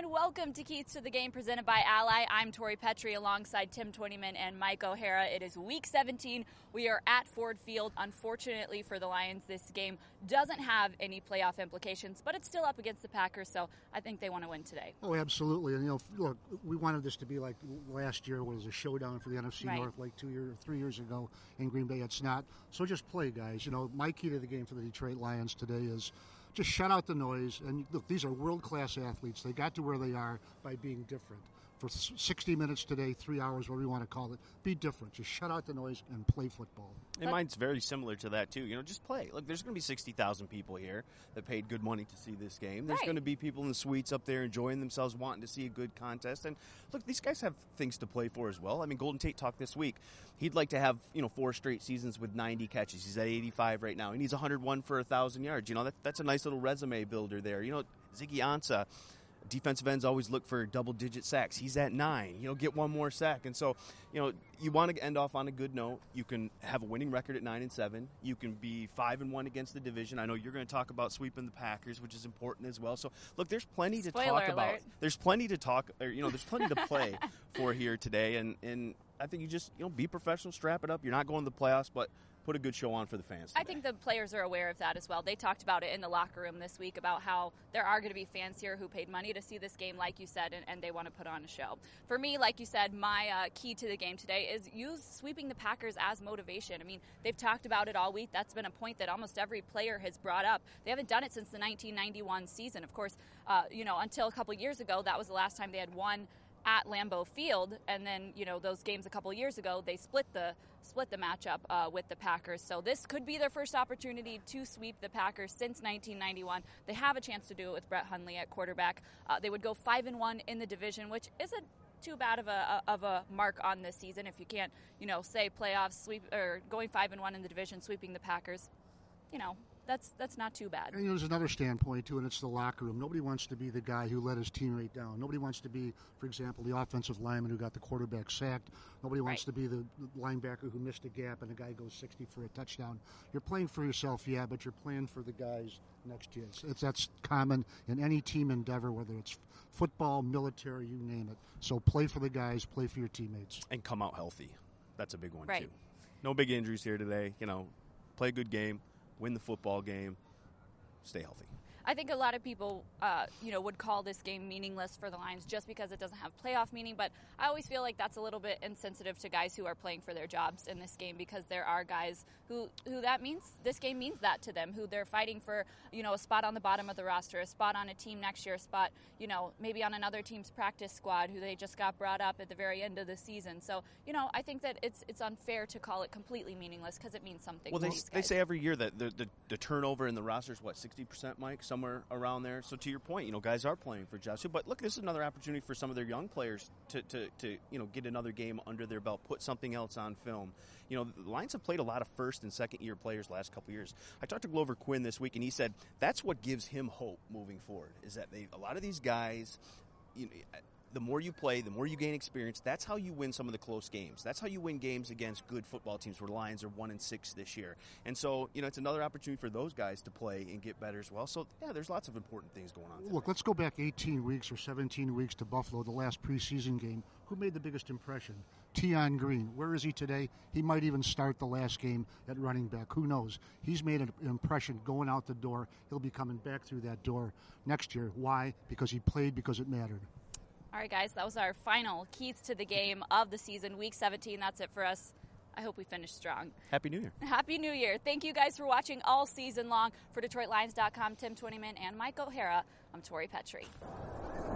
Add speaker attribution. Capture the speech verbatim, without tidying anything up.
Speaker 1: everyone. Welcome to Keys to the Game presented by Ally. I'm Tori Petrie alongside Tim Twentyman and Mike O'Hara. It is week seventeen. We are at Ford Field. Unfortunately for the Lions, this game doesn't have any playoff implications, but it's still up against the Packers, so I think they want to win today.
Speaker 2: Oh, absolutely. And, you know, look, we wanted this to be like last year was a showdown for the N F C
Speaker 1: right.
Speaker 2: North like two years, three years ago in Green Bay. It's not. So just play, guys. You know, my key to the game for the Detroit Lions today is just shut out the noise. And look, these are world-class athletes. They got to where they are by being different. For sixty minutes today, three hours, whatever you want to call it, be different. Just shut out the noise and play football.
Speaker 3: And mine's very similar to that, too. You know, just play. Look, there's going to be sixty thousand people here that paid good money to see this game. There's
Speaker 1: right.
Speaker 3: going to be people in the suites up there enjoying themselves, wanting to see a good contest. And, look, these guys have things to play for as well. I mean, Golden Tate talked this week. He'd like to have, you know, four straight seasons with ninety catches. He's at eighty-five right now. He needs one hundred one for one thousand yards. You know, that, that's a nice little resume builder there. You know, Ziggy Ansah, defensive ends always look for double-digit sacks. He's at nine. You know, get one more sack. And so, you know, you want to end off on a good note. You can have a winning record at nine and seven. You can be five and one against the division. I know you're going to talk about sweeping the Packers, which is important as well. So, look, there's plenty to
Speaker 1: Spoiler
Speaker 3: talk
Speaker 1: alert.
Speaker 3: about. There's plenty to talk. Or, you know, there's plenty to play for here today. And and I think you just, you know, be professional, strap it up. You're not going to the playoffs, but put a good show on for the fans today.
Speaker 1: I think the players are aware of that as well. They talked about it in the locker room this week about how there are going to be fans here who paid money to see this game, like you said, and, and they want to put on a show. For me, like you said, my uh, key to the game today is use sweeping the Packers as motivation. I mean, they've talked about it all week. That's been a point that almost every player has brought up. They haven't done it since the nineteen ninety-one season. Of course, uh, you know, until a couple years ago, that was the last time they had won at Lambeau Field, and then, you know, those games a couple years ago, they split the split the matchup uh, with the Packers. So this could be their first opportunity to sweep the Packers since nineteen ninety-one. They have a chance to do it with Brett Hundley at quarterback. Uh, they would go five and one in the division, which isn't too bad of a of a mark on this season. If you can't, you know, say playoffs sweep or going five and one in the division, sweeping the Packers, you know. That's that's not too bad.
Speaker 2: And you know, there's another standpoint, too, and it's the locker room. Nobody wants to be the guy who let his teammate down. Nobody wants to be, for example, the offensive lineman who got the quarterback sacked. Nobody wants
Speaker 1: right.
Speaker 2: to be the linebacker who missed a gap and the guy goes sixty for a touchdown. You're playing for yourself, yeah, but you're playing for the guys next to you. It's, it's, that's common in any team endeavor, whether it's football, military, you name it. So play for the guys, play for your teammates.
Speaker 3: And come out healthy. That's a big one,
Speaker 1: right.
Speaker 3: too. No big injuries here today. You know, play a good game. Win the football game, stay healthy.
Speaker 1: I think a lot of people, uh, you know, would call this game meaningless for the Lions just because it doesn't have playoff meaning. But I always feel like that's a little bit insensitive to guys who are playing for their jobs in this game, because there are guys who, who that means, this game means that to them, who they're fighting for, you know, a spot on the bottom of the roster, a spot on a team next year, a spot, you know, maybe on another team's practice squad who they just got brought up at the very end of the season. So, you know, I think that it's it's unfair to call it completely meaningless because it means something
Speaker 3: Well,
Speaker 1: to
Speaker 3: they,
Speaker 1: these guys.
Speaker 3: they say every year that the, the, the turnover in the roster is, what, sixty percent, Mike? Somewhere around there. So to your point, you know, guys are playing for jobs. But look, this is another opportunity for some of their young players to, to, to you know, get another game under their belt, put something else on film. You know, the Lions have played a lot of first and second year players the last couple of years. I talked to Glover Quinn this week, and he said that's what gives him hope moving forward, is that they, a lot of these guys, you know, the more you play, the more you gain experience. That's how you win some of the close games. That's how you win games against good football teams, where the Lions are one and six this year. And so, you know, it's another opportunity for those guys to play and get better as well. So, yeah, there's lots of important things going on today.
Speaker 2: Look, let's go back eighteen weeks or seventeen weeks to Buffalo, the last preseason game. Who made the biggest impression? Tion Green. Where is he today? He might even start the last game at running back. Who knows? He's made an impression going out the door. He'll be coming back through that door next year. Why? Because he played, because it mattered.
Speaker 1: All right, guys, that was our final keys to the game of the season, week seventeen. That's it for us. I hope we finish strong.
Speaker 3: Happy New Year.
Speaker 1: Happy New Year. Thank you guys for watching all season long. For Detroit Lions dot com, Tim Twentyman and Mike O'Hara, I'm Tori Petrie.